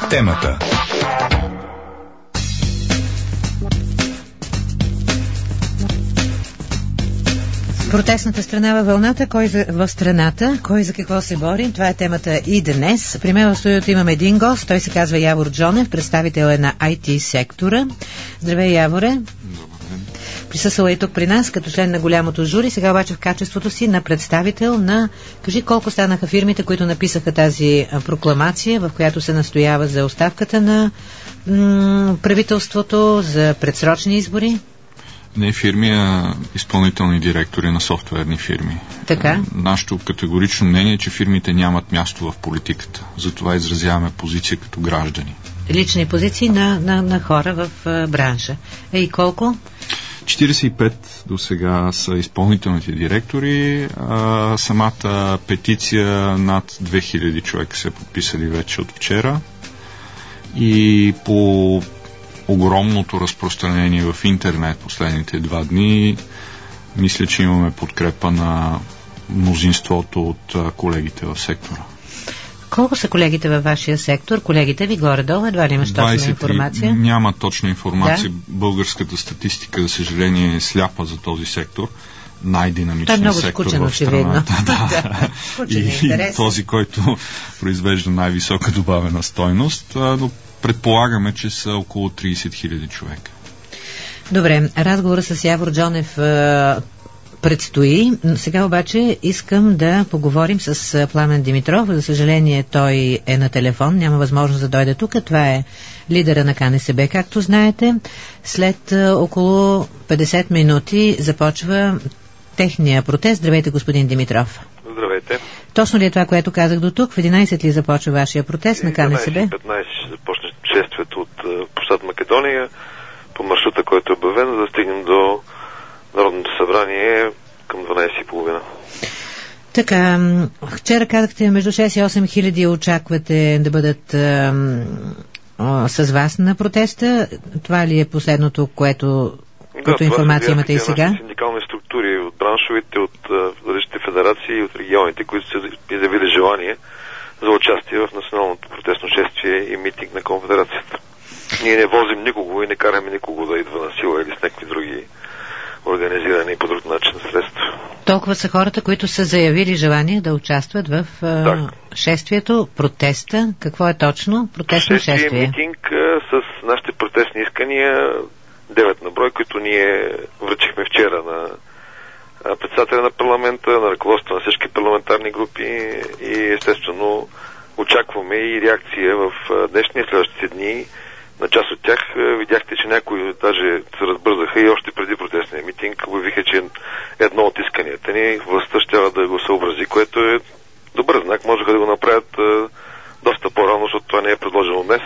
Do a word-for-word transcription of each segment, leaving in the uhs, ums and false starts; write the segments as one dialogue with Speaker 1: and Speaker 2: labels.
Speaker 1: Темата.
Speaker 2: Протестната страна във вълната, кой за, в страната, кой за какво се бори, това е темата и днес. При мен в студиото имам един гост, той се казва Явор Джонев, представител е на ай ти сектора. Здравей, Яворе. Присъствал е тук при нас като член на голямото жури, сега обаче в качеството си на представител на... Кажи колко станаха фирмите, които написаха тази прокламация, в която се настоява за оставката на м- правителството, за предсрочни избори?
Speaker 3: Не фирми, а изпълнителни директори на софтуерни фирми.
Speaker 2: Така?
Speaker 3: Нашето категорично мнение е, че фирмите нямат място в политиката. Затова изразяваме позиция като граждани. Лични
Speaker 2: позиции на, на, на хора в а, бранша. Е, и колко?
Speaker 3: четиридесет и пет до сега са изпълнителните директори. А, самата петиция над две хиляди човека се подписали вече от вчера. И по огромното разпространение в интернет последните два дни, мисля, че имаме подкрепа на мнозинството от колегите в сектора.
Speaker 2: Колко са колегите във вашия сектор? Колегите ви горе-долу, едва ли имаш точна информация?
Speaker 3: Няма точна информация.
Speaker 2: Да?
Speaker 3: Българската статистика, за съжаление, е сляпа за този сектор. Най-динамичният сектор
Speaker 2: скучен,
Speaker 3: в страната. Да.
Speaker 2: Скучен,
Speaker 3: и, и този, който произвежда най-висока добавена стойност, но предполагаме, че са около тридесет хиляди човека.
Speaker 2: Добре, разговорът с Явор Джонев е, предстои. Сега обаче искам да поговорим с Пламен Димитров. За съжаление той е на телефон, няма възможност да дойде тук. Това е лидера на ка ен ес бе, както знаете. След е, около петдесет минути започва техния протест. Здравейте, господин Димитров.
Speaker 4: Здравейте.
Speaker 2: Точно ли е това, което казах до тук? В единайсет ли започва вашия протест на ка ен ес бе?
Speaker 4: петнайсет ще започне шествието от площад Македония по маршрута, който е обявен, за да стигнем до Народното събрание към дванайсет и половина.
Speaker 2: Така, вчера казахте, между шест и осем хиляди очаквате да бъдат а, а, с вас на протеста. Това ли е последното, което
Speaker 4: Да,
Speaker 2: като информация имате и сега?
Speaker 4: Да, синдикални структури от браншовите, от различните федерации и от регионите, които са изявили желание за участие в националното протестно шествие и митинг на конфедерацията. Ние не возим никого и не караме никого да идва на сила или с някакви други организирани по друг начин средства.
Speaker 2: Толкова са хората, които са заявили желание да участват в а, шествието, протеста. Какво е точно? Протестно шествие.
Speaker 4: Шествие, митинг а, с нашите протестни искания, девет на брой, които ние връчихме вчера на председателя на парламента, на ръководството на всички парламентарни групи и естествено очакваме и реакция в днешни и следващите дни. На част от тях видяхте, че някои даже се разбързаха и още преди протестния митинг обявиха, че едно от исканията ни властта ще да го съобрази, което е добър знак. Можеха да го направят доста по-рано, защото това не е предложено днес.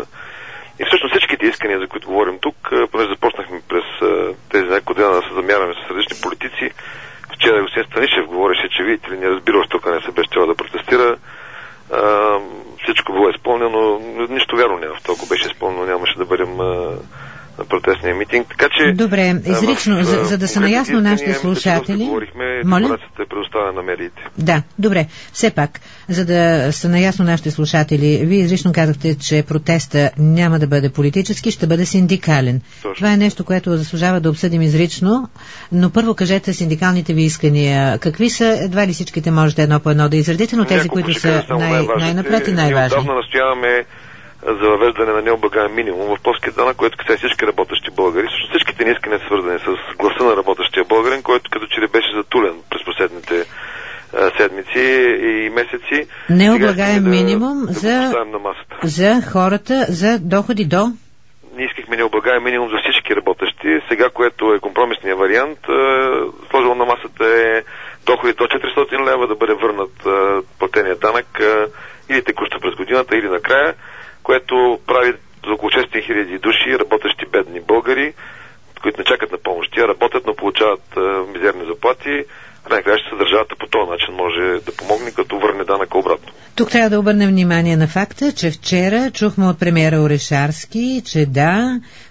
Speaker 4: И всъщност всичките искания, за които говорим тук, понеже започнахме през тези няколко дена да се замяраме с различни политици. Вчера господин Станишев говореше, че видите ли, не разбира още ка ен ес бе ще да протестира. А, всичко било изпълнено, нищо вярно няма в това, ако беше изпълнено, нямаше да бъдем а, на протестния митинг. Така че...
Speaker 2: Добре, изрично, в, за, за да са наясно нашите слушатели...
Speaker 4: Говорихме, информацията е предоставена на медиите.
Speaker 2: Да, добре. Все пак, за да са наясно нашите слушатели, вие изрично казахте, че протеста няма да бъде политически, ще бъде синдикален. Точно. Това е нещо, което заслужава да обсъдим изрично, но първо кажете синдикалните ви искания. Какви са, едва ли всичките можете едно по едно да изредите, но тези, Няколко които са най- най-напред и най-важни.
Speaker 4: Отдавна настояваме за въвеждане на необлагаем минимум в плоския данък, който касае всички работещи българи. Също всичките ни искания са свързани с гласа на работещия българин, който като че ли беше затулен през последните а, седмици и месеци.
Speaker 2: Необлагаем да, минимум
Speaker 4: да
Speaker 2: за, за хората за доходи до...
Speaker 4: Ние искахме необлагаем минимум за всички работещи. Сега, което е компромисният вариант, сложил на масата е доходи до четиристотин лева да бъде върнат а, платения данък а, или текущо през годината, или накрая, което прави за около шестстотин хиляди души, работещи бедни българи, които не чакат на помощи, работят, но получават а, мизерни заплати. Най-накрая ще държавата по този начин може да помогне, като върне данъка обратно.
Speaker 2: Тук трябва да обърнем внимание на факта, че вчера чухме от премиера Орешарски, че да,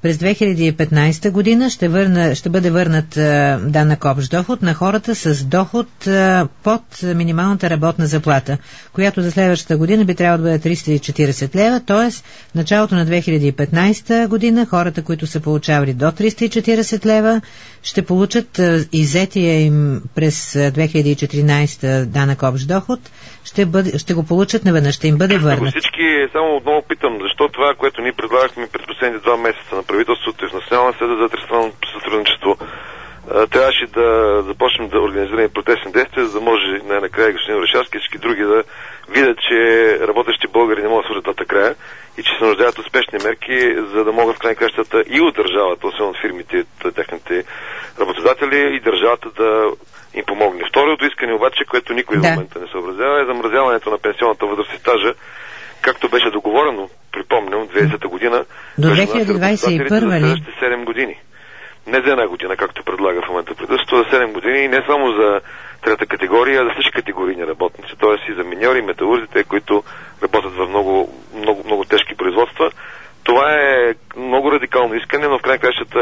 Speaker 2: През две хиляди и петнадесета година ще, върна, ще бъде върнат а, данък общ доход на хората с доход а, под минималната работна заплата, която за следващата година би трябвало да бъде триста и четиридесет лева, т.е. в началото на две хиляди и петнадесета година хората, които са получавали до триста и четиридесет лева, ще получат а, иззетия им през две хиляди и четиринадесета данък общ доход, ще, бъде, ще го получат наведнъж, ще им бъде върнат.
Speaker 4: Всички, само отново питам, защо това, което ние предлагахме през последните два месеца на правителството и в Национална съда за тристранно сътрудничество, трябваше да започнем да организираме протестни действия, за да може най-накрая господин Орешарски и всички други да видят, че работещи българи не могат да свържат двата края и че се нуждаят от спешни мерки, за да могат в край кращата и от държавата, освен от фирмите, от техните работодатели, и държавата да им помогне. Второто искане обаче, което никой да. в момента не съобразява, е замразяването на пенсионната възраст и стажа, както беше договорено, припомням, две хиляди и десета година,
Speaker 2: до две хиляди двадесет и първа ли?
Speaker 4: За следващите седем години. Не за една година, както предлага в момента правителството, за седем години, и не само за трета категория, а за всички категорийни работници, т.е. и за миньори, металурзите, които работят в много, много, много тежки производства. Това е много радикално искане, но в край кращата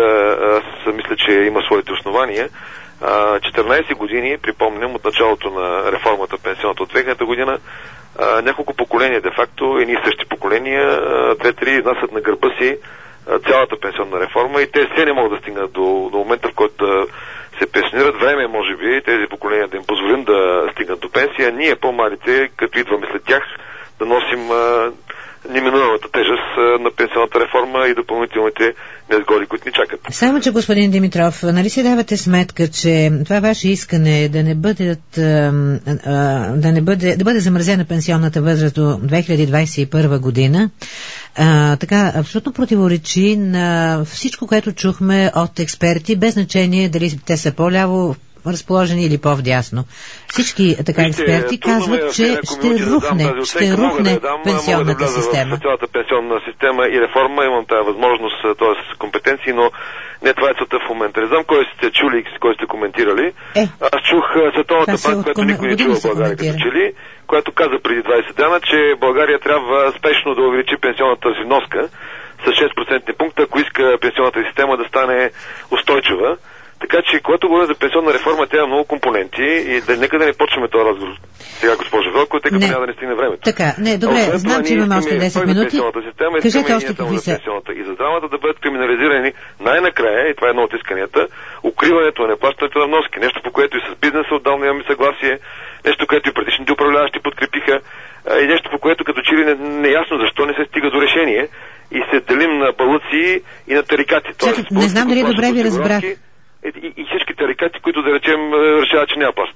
Speaker 4: аз мисля, че има своите основания. четиринадесет години, припомням, от началото на реформата пенсионната от две хилядната година, няколко поколения, де-факто, едни и същи поколения, две-три изнасят на гърба си цялата пенсионна реформа, и те все не могат да стигнат до, до момента, в който да се пенсионират. Време, може би, тези поколения да им позволим да стигнат до пенсия. Ние, по-малите, като идваме след тях, да носим а, неминуемата тежест а, на пенсионната реформа и допълнителните незгоди, които ни чакат.
Speaker 2: Само, че господин Димитров, нали си давате сметка, че това ваше искане е да не бъдат, а, а, да не бъде, да бъде замразена пенсионната възраст до две хиляди двадесет и първа година, а, така абсолютно противоречи на всичко, което чухме от експерти, без значение дали те са по-ляво разположени или по-вдясно. Всички така експерти Вижте, казват, че ще рухне, да ще рухне да дам, пенсионната да система.
Speaker 4: В цялата пенсионна система и реформа имам тази възможност, т.е. компетенции, но не това е целта в момента. Не знам кой сте чули и кой сте коментирали.
Speaker 2: Е,
Speaker 4: Аз чух Световната банка, която никой не чува в България като чули, която каза преди двадесет дена, че България трябва спешно да увеличи пенсионната си вноска с шест процентни пункта, ако иска пенсионната система да стане устойчива. Така че, когато говорим за пенсионна реформа, тя има много компоненти и да, нека да не почваме този разговор сега, госпожо Велко, тъй като няма да не стигне времето.
Speaker 2: Така, не, добре, а, знам, че имаме още десет минути.
Speaker 4: Система,
Speaker 2: кажете още какви са.
Speaker 4: И за здравната да бъдат криминализирани най-накрая, и това е едно от исканията, укриването на неплащането на вноски. Нещо, по което и с бизнеса отдавна имаме съгласие, нещо, което и предишните управляващи подкрепиха, и нещо, по което като че ли не е ясно защо не се стига до решение и се делим на балъци и на тарикати.
Speaker 2: Чакай, не знам дали добре ви разбрах.
Speaker 4: И, и всички тарикати, които, да речем, решават, че няма плащат.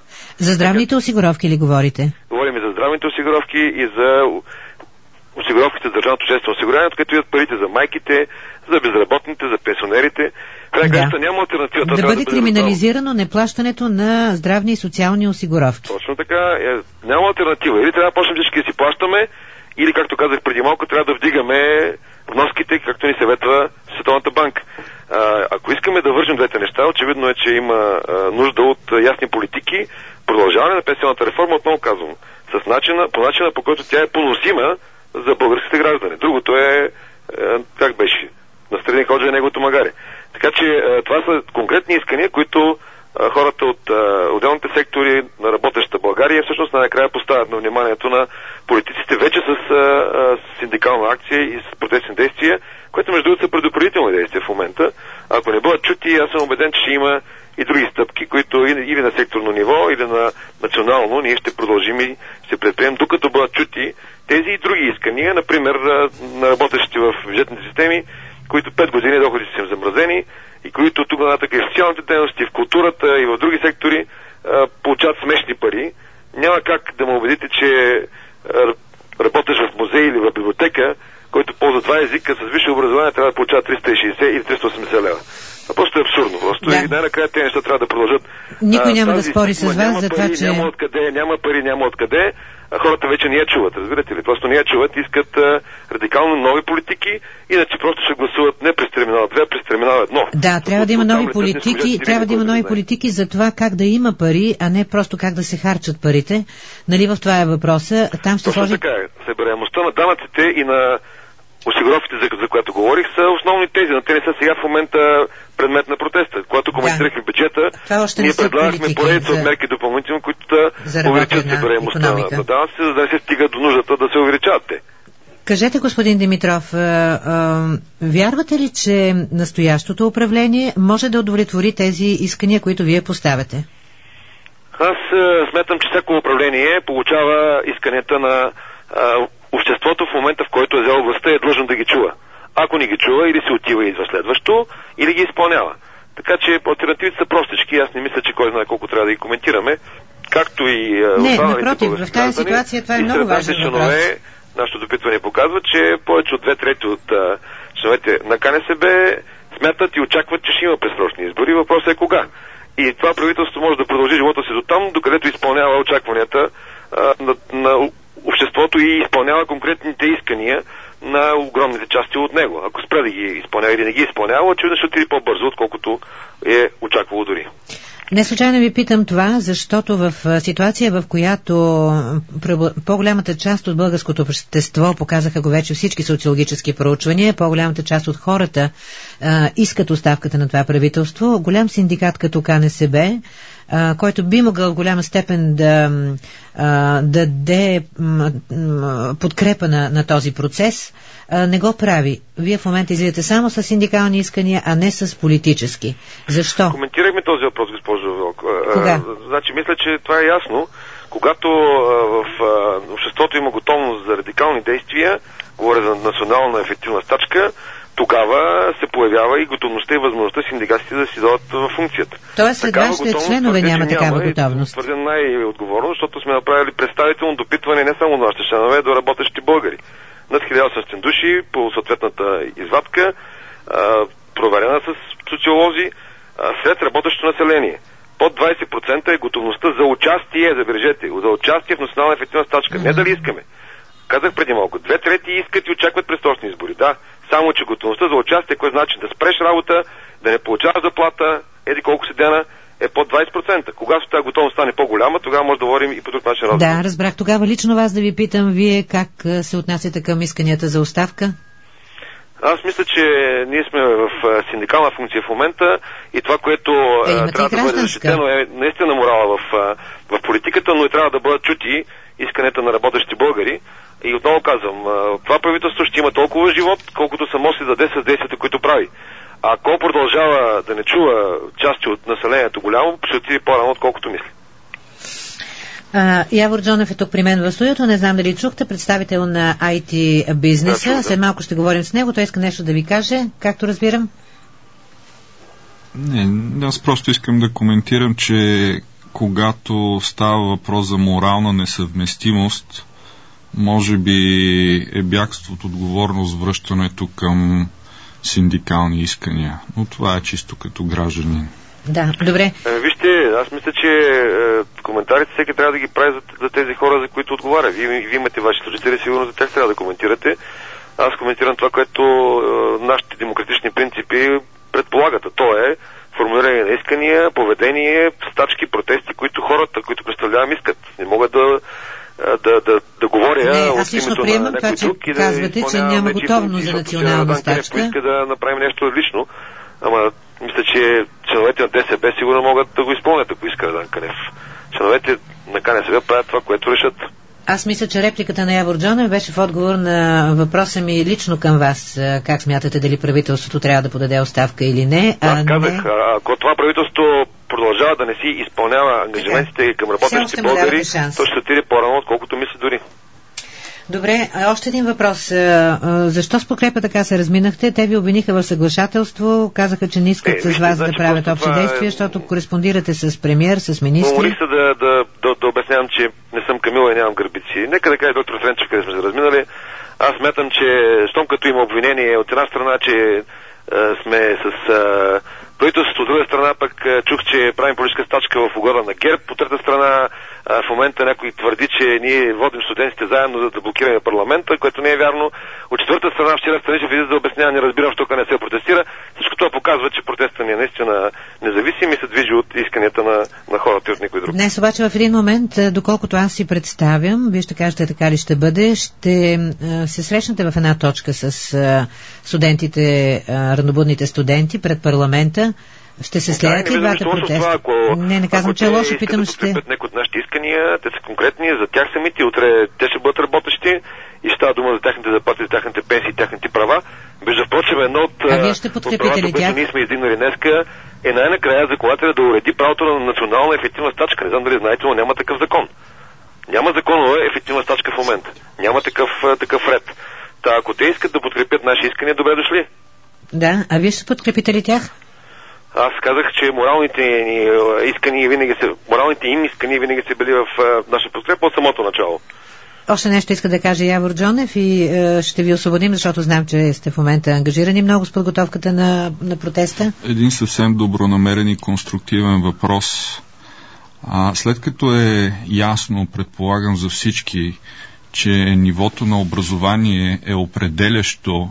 Speaker 2: За здравните осигуровки ли говорите?
Speaker 4: Говорим и за здравните осигуровки и за осигуровките за държавното обществено осигуряване, където идват парите за майките, за безработните, за пенсионерите. Край да. Няма алтернатива.
Speaker 2: Да, да бъде да криминализирано неплащането на здравни и социални осигуровки.
Speaker 4: Точно така. Е, няма алтернатива. Или трябва да почнем всички да си плащаме, или, както казах преди малко, трябва да вдигаме вноските, както ни съветва Световната банка. А, ако искаме да вържим двете неща, очевидно е, че има а, нужда от а, ясни политики, продължаване на пенсионната реформа, отново казвам, с начина, по начина, по който тя е поносима за българските граждани. Другото е, а, как беше, настрани ходжа неговото магаре. Така че а, това са конкретни искания, които а, хората от а, отделните сектори на работеща България всъщност най-накрая поставят на вниманието на политиците вече с а, а, синдикална акция и с протестни действия, което между другото са предупредителни действия в момента. Ако не бъдат чути, аз съм убеден, че ще има и други стъпки, които или на секторно ниво, или на национално, ние ще продължим и ще предприемем, докато бъдат чути тези и други искания, например на работещите в бюджетните системи, които пет години доходите са им замразени и които тук нататък и в социалните дейности, в културата и в други сектори получават смешни пари. Няма как да ме убедите, че работиш в музей или в библиотека, който ползва два езика с висше образование, трябва да получава триста и шейсет или триста и осемдесет лева. А просто е абсурдно. Просто да. И най-накрая тези неща трябва да продължат.
Speaker 2: Никой няма да спори с вас за това, че...
Speaker 4: Няма откъде, няма пари, няма откъде. А хората вече не я чуват, разбирате ли? Просто не я чуват, искат а, радикално нови политики, иначе просто ще гласуват не през терминал две, а през терминал едно.
Speaker 2: Да, трябва да има нови политики, трябва да има нови политики за това как да има пари, а не просто как да се харчат парите. Нали в това е въпроса? Там ще
Speaker 4: Точно
Speaker 2: сложи...
Speaker 4: така е. Събираемостта на данъците и на осигуровките, за, за която говорих, са основни тези, но те не са сега в момента предмет на протеста. Когато коментирахме да. бюджета, ние предлагахме поредица за... от мерки допълнително, които да увеличат събираемостта на данъци, за да не се стига до нуждата да се увеличават те.
Speaker 2: Кажете, господин Димитров, а, а, вярвате ли, че настоящото управление може да удовлетвори тези искания, които вие поставяте?
Speaker 4: Аз а, смятам, че всяко управление получава исканията на а, обществото в момента, в който е взел властта, е длъжно да ги чува. Ако не ги чува, или се отива и идва следващо, или ги изпълнява. Така че алтернативите са простички. Аз не мисля, че кой знае колко трябва да ги коментираме. Както и
Speaker 2: не, напротив, в тази ситуация това е много важен въпрос.
Speaker 4: Нашето допитване показва, че повече от две трети от а, членовете на КНСБ смятат и очакват, че ще има предсрочни избори. Въпросът е кога. И това правителство може да продължи живота си до там, докъдето изпълнява очакванията а, на, на обществото и изпълнява конкретните искания на огромните части от него. Ако спре да ги изпълнява или не ги изпълнява, очевидно ще отиде по-бързо, отколкото е очаквало дори.
Speaker 2: Не случайно ви питам това, защото в ситуация, в която по-голямата част от българското общество, показаха го вече всички социологически проучвания, по-голямата част от хората а, искат оставката на това правителство, голям синдикат като КНСБ, а, който би могъл в голяма степен да а, даде подкрепа на, на този процес, а, не го прави. Вие в момента излизате само с синдикални искания, а не с политически. Защо?
Speaker 4: Коментирахме този въпрос, госпожо Вълк.
Speaker 2: Кога?
Speaker 4: Значи, мисля, че това е ясно. Когато а, в а, обществото има готовност за радикални действия, говоря за национална ефективна стачка, тогава се появява и готовността и възможността синдикатите да си дадат в функцията.
Speaker 2: Тоест след вашите членове няма такава готовност?
Speaker 4: Твърдя най-отговорно, защото сме направили представително допитване не само на нашите членове, до работещи българи. Над хиляда и осемстотин души по съответната извадка, а, проверена с социолози, а, сред работещото население. Под двайсет процента е готовността за участие, забележете, за участие в национална ефективна стачка. Mm-hmm. Не дали искаме. Казах преди малко, две трети искат и очакват предсрочни избори. Да, само че готовността за участие, кой значи да спреш работа, да не получаваш заплата, еди колко си дена, е под двайсет процента. Когато тази готовност стане по-голяма, тогава може да говорим и по друг начин разговор.
Speaker 2: Да, разбрах. Тогава лично вас да ви питам, вие как се отнасяте към исканията за оставка?
Speaker 4: Аз мисля, че ние сме в синдикална функция в момента и това, което е, трябва да бъде защитено, е наистина морала в, в политиката, но и трябва да бъдат чути исканията на работещи българи. И отново казвам, това правителство ще има толкова живот, колкото само си даде с действията, които прави. А ако продължава да не чува части от населението голямо, ще отиде по-рано, отколкото мисли.
Speaker 2: А, Явор Джонев е тук при мен в студиото. Не знам дали чухте, представител на ай ти бизнеса. Да, след малко ще говорим с него. Той иска нещо да ви каже, както разбирам.
Speaker 3: Не, аз просто искам да коментирам, че когато става въпрос за морална несъвместимост, може би е бягство от отговорност връщането към синдикални искания. Но това е чисто като гражданин.
Speaker 2: Да, добре.
Speaker 4: Е, вижте, аз мисля, че е, коментарите всеки трябва да ги прави за, за тези хора, за които отговаря. Вие, вие имате ваши служители, сигурно за тях трябва да коментирате. Аз коментирам това, което е, нашите демократични принципи предполагат. А то е формулиране на искания, поведение, стачки, протести, които хората, които представлявам, искат. Не могат да да, да, да говоря
Speaker 2: не,
Speaker 4: от името на някой друг и да
Speaker 2: казвате, че няма готовност за национална стачка.
Speaker 4: Иска да направим нещо различно, ама мисля, че членовете на ДСБ сигурно могат да го изпълнят, ако иска Радан Кънев. Членовете на КНСБ правят това, което решат.
Speaker 2: Аз мисля, че репликата на Явор Джонев беше в отговор на въпроса ми лично към вас. Как смятате, дали правителството трябва да подаде оставка или не?
Speaker 4: Аз казах, не... ако това правителство продължава да не си изпълнява ангажиментите към работещите българи, то ще отиде по-рано, отколкото мисля дори.
Speaker 2: Добре, още един въпрос. Защо с подкрепа така се разминахте? Те ви обвиниха в съглашателство, казаха, че не искат е, с вас значи, да правят общи действия, защото кореспондирате с премиер, с министри.
Speaker 4: Умолих се да, да, да, да обяснявам, че не съм Камила и нямам гърбици. Нека да кажа доктор Френчев, къде сме се разминали. Аз смятам, че щом като има обвинение от една страна, че а, сме с а, правителството. От друга страна пък чух, че правим политическа стачка в угода на ГЕРБ. По трета страна в момента някой твърди, че ние водим студентите заедно за да блокираме парламента, което не е вярно. От четвърта страна вчера Станишев излиза да обяснява, не разбирам, защо не се протестира. Всичко това показва, че протестът ни е наистина независим и се движи от исканията на, на хората и от никой друг.
Speaker 2: Днес обаче в един момент, доколкото аз си представям, вие ще кажете така ли ще бъде, ще се срещнете в една точка с студентите, ранобудните студенти пред парламента. Ще се следят ли двата протеста?
Speaker 4: Ако,
Speaker 2: не, не казвам, че е лошо, питам, ще...
Speaker 4: Ако някои от нашите искания, те са конкретни, за тях самите, утре те ще бъдат работещи и става дума за тяхните заплати, за тяхните пенсии, тяхните права. Между впрочем, едно от,
Speaker 2: а вие ще подкрепите ли тях?
Speaker 4: Ние сме издигнали днеска е най-накрая законодателя да уреди правото на национална ефективна стачка. Не знам дали знаете, но няма такъв закон. Няма законова ефективна стачка в момента. Няма такъв, такъв ред. Та, ако те искат да подкрепят наши искания, добре дошли.
Speaker 2: Да, а вие ще подкрепите ли тях?
Speaker 4: Аз казах, че моралните ни искания винаги са, моралните им искания винаги са били в наша подкрепа от самото начало.
Speaker 2: Още нещо иска да каже Явор Джонев и е, ще ви освободим, защото знам, че сте в момента ангажирани много с подготовката на, на протеста.
Speaker 3: Един съвсем добронамерен и конструктивен въпрос. А, след като е ясно, предполагам за всички, че нивото на образование е определящо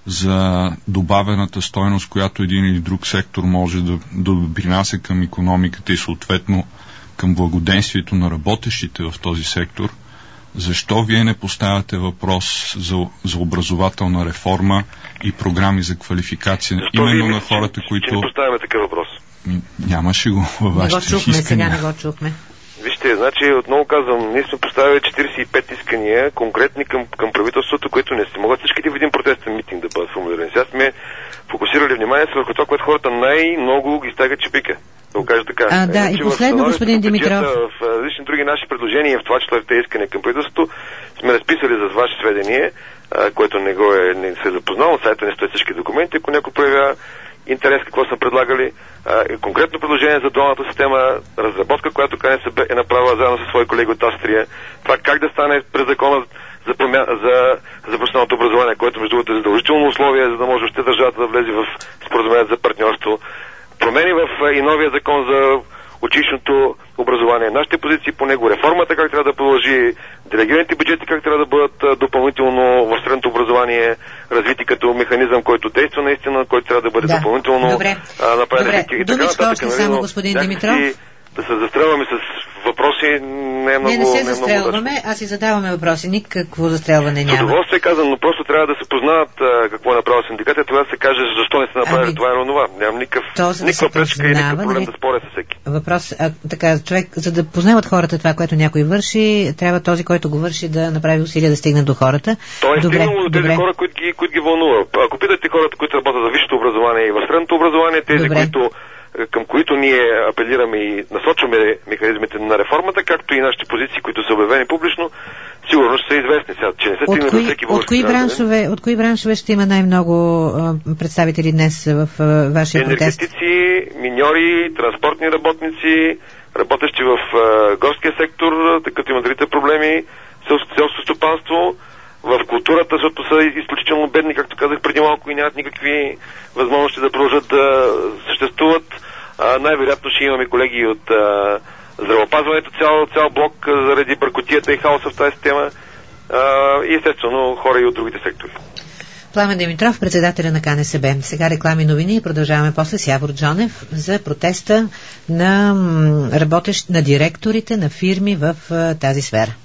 Speaker 3: за добавената стойност, която един или друг сектор може да, да допринася към икономиката и съответно към благоденствието на работещите в този сектор, защо вие не поставяте въпрос за, за образователна реформа и програми за квалификация
Speaker 4: защо
Speaker 3: именно
Speaker 4: вие,
Speaker 3: на хората,
Speaker 4: че,
Speaker 3: които...
Speaker 4: Че не поставяме такъв въпрос?
Speaker 3: Нямаше го във вашите искания.
Speaker 2: Не го чухме, сега не го чухме.
Speaker 4: Вижте, значи, отново казвам, ние сме поставили четиридесет и пет искания, конкретни към, към правителството, които не се могат всичките в един протестен митинг да бъдат формулирани. Сега сме фокусирали внимание върху това, което хората най-много ги стага чепика. Да го кажа така.
Speaker 2: А, да,
Speaker 4: значи,
Speaker 2: и последно, господин Димитров.
Speaker 4: В различни други наши предложения, в това число те искания към правителството, сме разписали за ваше сведение, а, което не го е, не се е запознал, на сайта не стоят всички документи, ако някой проявява интерес какво са предлагали. А, конкретно предложение за дуалната система, разработка, която КНСБ е направила заедно със свои колеги от Австрия. Това как да стане през закона за, промя... за, за професионалното образование, което между другото е задължително условие, за да може още държавата да влезе в споразумението за партньорство. Промени в и новия закон за училищното образование. Нашите позиции по него, реформата как трябва да продължи, делегираните бюджети как трябва да бъдат допълнително в средното образование развити като механизъм, който действа наистина, който трябва да бъде
Speaker 2: да.
Speaker 4: допълнително направен.
Speaker 2: Думичка още само, господин Димитров.
Speaker 4: Да се застрелваме с въпроси не е много...
Speaker 2: Не, не се
Speaker 4: не е
Speaker 2: застрелваме, а си задаваме въпроси. Никакво застрелване няма.
Speaker 4: С удоволствие казвам, но просто трябва да се познаят а, какво е направил синдиката и тогава да се каже защо не се направи ами, това или онова. Нямам никакъв, никаква пречка и никакъв проблем нали, да споря с всеки.
Speaker 2: Въпрос, а, така, човек, за да познават хората това, което някой върши, трябва този, който го върши, да направи усилия да стигне до хората.
Speaker 4: То е
Speaker 2: добре,
Speaker 4: стигнало до тези
Speaker 2: добре.
Speaker 4: хора, които ги, които ги вълнува. Ако питате хората, които работят за висшето образование и в средното образование, тези, добре. които към които ние апелираме и насочваме механизмите на реформата, както и нашите позиции, които са обявени публично, сигурно ще са известни сега, че не се стигне до всеки
Speaker 2: от кои браншове, от кои браншове ще има най-много а, представители днес в а, вашия протест?
Speaker 4: Енергетици, миньори, транспортни работници, работещи в а, горския сектор, тъй като имат другите проблеми, селско стопанство, в културата, защото са изключително бедни, както казах преди малко, и нямат никакви възможности да продължат да съществуват. А, най-вероятно ще имаме колеги от а, здравеопазването, цял, цял блок а, заради бъркотията и хаоса в тази система а, и естествено хора и от другите сектори.
Speaker 2: Пламен Димитров, председателя на КНСБ. Сега реклами, новини и продължаваме после с Явор Джонев за протеста на работещ, на директорите на фирми в а, тази сфера.